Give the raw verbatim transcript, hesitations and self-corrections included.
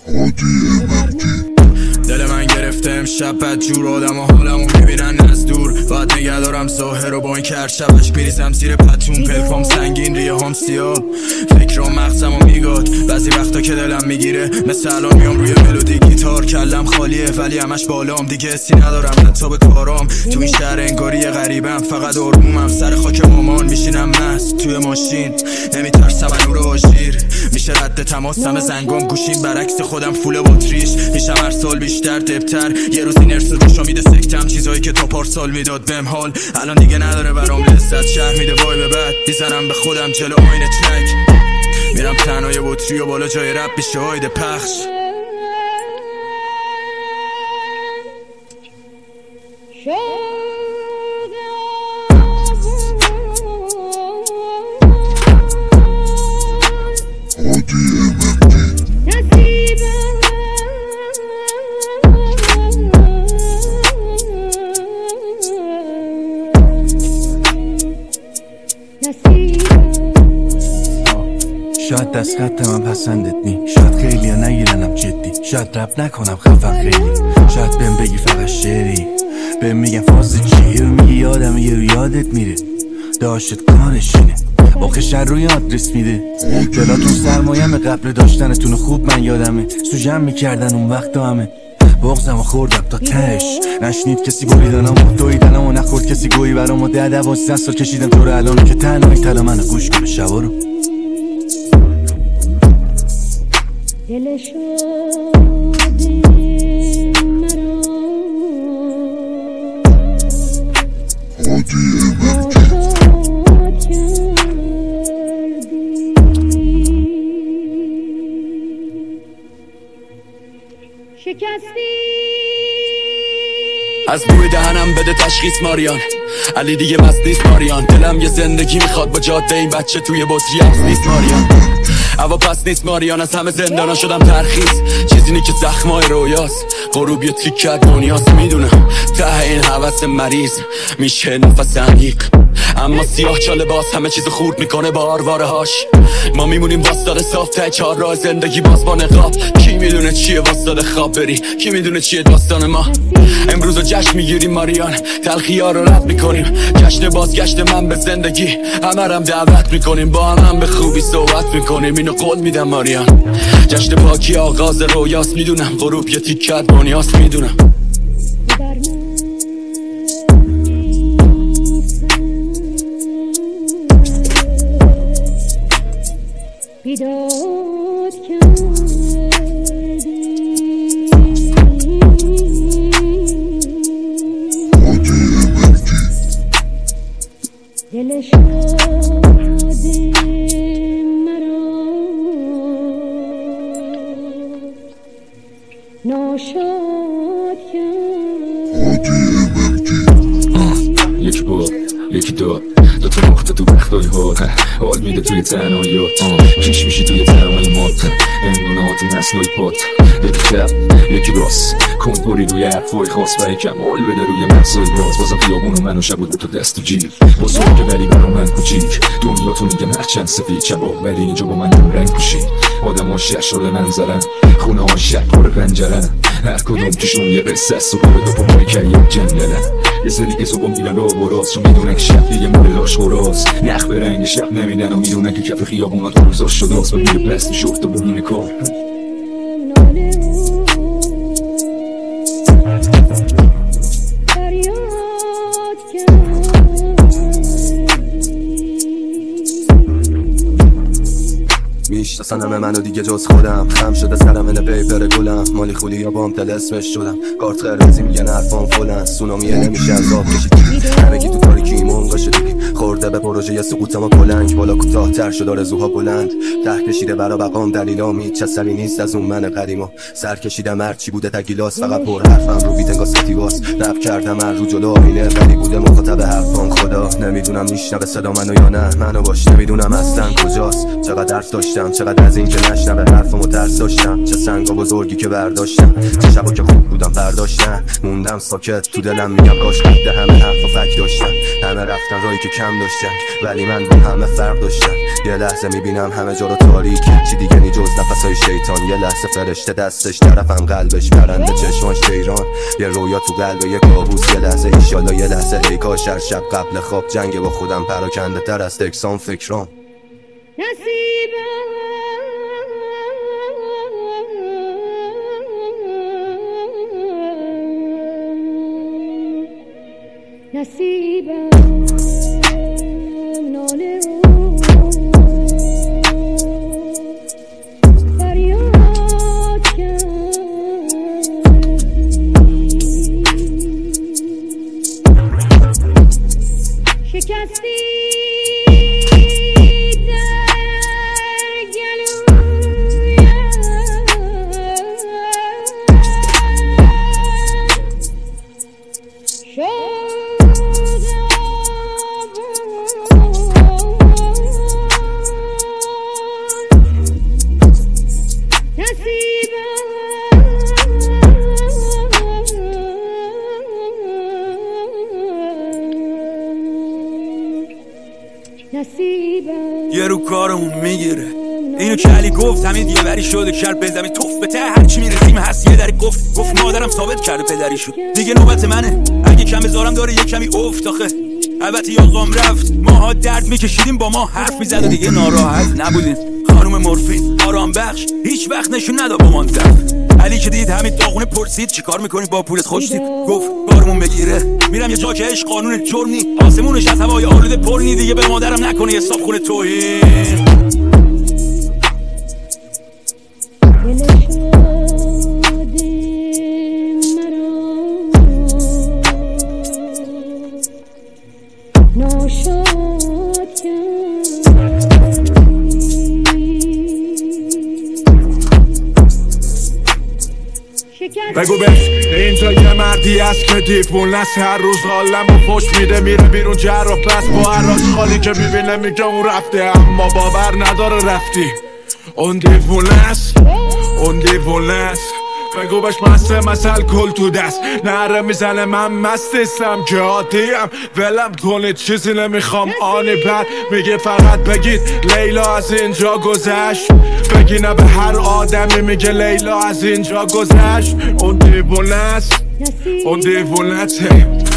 دل من گرفته امشب بد جور، آدم ها حالمو میبینن از دور. باید نگه دارم ظاهر رو با این که هر شبش میریزم زیر پتون. پلکام سنگین ریه هم سیاه، فکرام مغزمو میگاد. بعضی وقتا که دلم میگیره مثل الان میام روی ملودی گیتار. کلم خالیه ولی همش بالام، دیگه حسی ندارم حتی به کارام. تو این شهر انگاری غریبم، فقط آرومم سر خاک مامان. میشینم مست توی ماشین، نمیترسم از نور آژیر. میشه رد تماسم زنگام، گوشیم برعکس خودم فول باتریش. میشم هر سال بیشتر دبتر، یه روز این ارث روشو میده سکتم. چیزایی که تا پارسال میداد بهم حال الان دیگه نداره برام لذت. شهر میده وای به بعد، میزنم به خودم جلو آینه چک. میرم تنهای بطری و بالا جای رب میشه هایده پخش. شاید دست خط من پسندت نی، شاید خیلی ها نگیرنم جدی، شاید رپ نکنم خفن خیلی، شاید بهم بگی فقط شعری، بهم میگن فاز چی، رو میگی یادم یه رو یادت میره، داشت کارشینه آخه روی آدرس میده. جلاتون سرمایم قبل داشتنتون خوب من یادمه، سوژم میکردن اون وقت همه بغزم و خوردم تا تش. نشنید کسی بریدنم و دویدنم و نخورد کسی گویی برام و ده دوازده سال کشیدم تو رو الان که تنهایی تلا منو گوش کنه شبا رو. دل شادی مرا شکستی. از بوی دهنم بده تشخیص ماریان، علی دیگه مست نیست ماریان. دلم یه زندگی میخواد با جاده این بچه توی بطری هست نیست ماریان. هوا پس نیست ماریان، از همه زندانا شدم ترخیص. چیزی نی که زخمای رویاست، غروب یه تیک کرد دنیاست. میدونم ته این حوث مریض میشه نفس عمیق، اما سیاه چاله باز همه چیز خورد میکنه با آرواره هاش. ما میمونیم واسطاده صاف ته چهار راه زندگی باز با نقاب. کی میدونه چیه واسطاده خواب بری، کی میدونه چیه داستان ما. امروز رو جشن میگیریم ماریان، تلخی ها رو رد میکنیم. جشن بازگشت من به زندگی، همه رم دعوت میکنیم. با هم هم به خوبی صحبت میکنیم، اینو قول میدم ماریان. جشن پاکی آغاز رویاست، میدونم غروب یه تیکت دنیاست. میدونم بیداد کردی دل شادی مرا ناشاد کردی. یک بار یکی دو دو تا نقطه تو بختای هات، حال میده توی تنهاییات. کش میشی توی تمایمات، امونات نسلای پات. یکی چپ یکی راست، کنپوری روی حرفای خاص و یکم حال بده روی مغزای راز. بازم خیابون و من و شب بود تو دست و جیب، با سوال که ولی برا من کوچیک. دنیا تو میگم هرچند سفید شباب، ولی اینجا با من دم رنگ پوشید. آدم ها شهر شده منظرن، خونه ها شهر پر پنجرن. هر کدوم توشون یه قصه است و پر دو پای که یک جنگلن. یه سری که صبح میرن راه و راست، چون میدونن که شب دیگه مورد لاش خوراست. نخ به رنگ شب نمیدن و میدونن که کف خیابونا تو روزاش شده است. و میره پس میشفت و بمونه کار. میشناسن همه منو دیگه جز خودم، خم شده سرم این پیپر گلم. مالی خولی یا بام تل اسمش شدم، کارت قرمزی میگن حرفام فلن. سونامیه نمیشه از آب کشید، همه کی تو تاریکی منقا شدی. خورده به پروژه سقوط ما کلنگ، بالا کوتاه تر شد آرزوها بلند. ته کشیده برا بقام دلیلام، هیچ اثری نیست از اون من قدیما. سر کشیدم هرچی بوده تگیلاس، فقط پر حرفم رو بیت انگار ستیواس. رپ کردم هر رو جلو آینه، ولی بوده مخاطب حرفام خدا. نمیدونم میشنوه صدا منو یا نه، منو باش نمیدونم اصلا کجاست. چقدر حرف داشتم، چقدر از این که نشنوه حرفمو ترس داشتم. چه سنگا بزرگی که برداشتم، چه شبا که خوب بودم برداشتم. موندم ساکت تو دلم میگم کاش قد همه حرف و فک داشتم. همه رفتن راهی که کم داشتن، ولی من با همه فرق داشتم. یه لحظه میبینم همه جا رو تاریک، چی دیگه نی جز نفسای شیطان. یه لحظه فرشته دستش طرفم، قلبش پرنده چشماش تیران. یه رویا تو قلب یه کابوس، یه لحظه ایشالا یه لحظه ای کاش هر شب قبل خواب جنگ با خودم پراکنده تر از تکسان فکرام. نصیبم نصیبم ناله فریاد کردی، شکستی یه رو کارمون میگیره اینو که علی گفت، همین یه بری شده کرد به زمین توف به ته هرچی میرسیم هست. یه دری گفت گفت مادرم ثابت کرده پدری شد، دیگه نوبت منه اگه کم بذارم داره یه کمی افت. آخه البته یاقام رفت، ماها درد میکشیدیم با ما حرف میزد و دیگه ناراحت نبودیم. خانوم مورفین آرام بخش هیچ وقت نشون نداد با من زفت. علی که دید همین داغونه پرسید چیکار میکنی با پولت خوشتیپ، گفت کارمون بگیره میرم یه جا که عشق قانون جرم نی، آسمونش از هوای آلوده پر نی، دیگه به مادرم نکنه حساب خونه توهین. بگو بهش اینجا یه مردی است که دیوونه است، هر روز حالم و پشت میده میره بیرون جراح بس با عراش خالی که میبینه میگه اون رفته، اما باور نداره رفتی. اون دیوونه است، اون دیوونه است. بگو بهش مسته مسل کل تو دست نره میزنه، من مستستم که عادیم ولم کنید چیزی نمیخوام آنی بر میگه فقط بگید لیلا از اینجا گذشت، بگی نه به هر آدمی میگه لیلا از اینجا گذشت. اون دیوونه است، اون دیوونه ته